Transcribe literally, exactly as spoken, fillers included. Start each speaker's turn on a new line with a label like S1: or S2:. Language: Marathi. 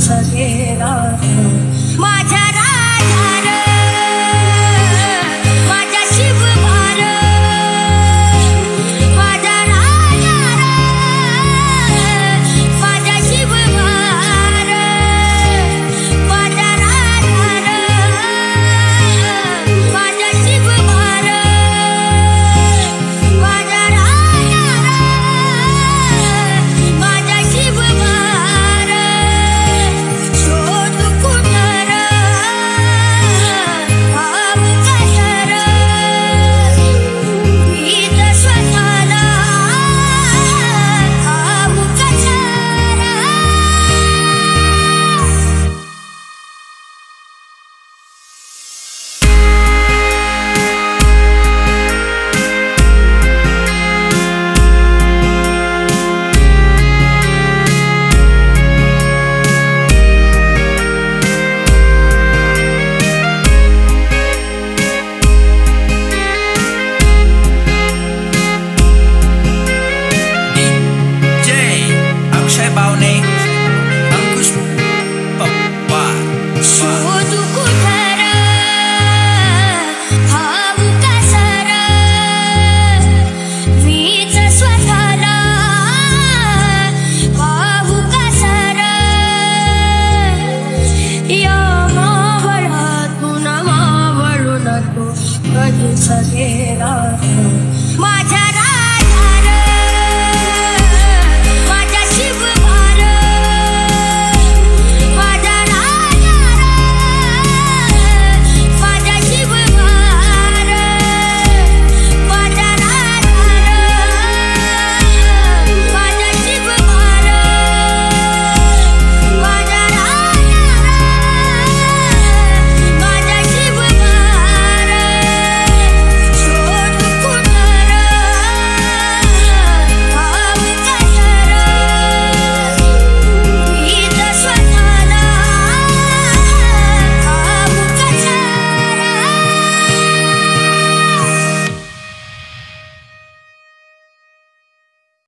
S1: सगेरा माझ्या राजा र माझ्या शिवभार माझ्या राजा र माझ्या शिवभार माझ्या राजा र माझ्या शिवभार माझ्या राजा र माझ्या शिवभार शोध कुठं र भाव कसं र भीत स्वतःला भाव कसं र
S2: जय अक्षय बावणे अंकुश पवार
S1: शोध कुठं र भाव कसं र मीच स्वतःला भाव कसं र या मावळातून मावळू नको कधी सगेरा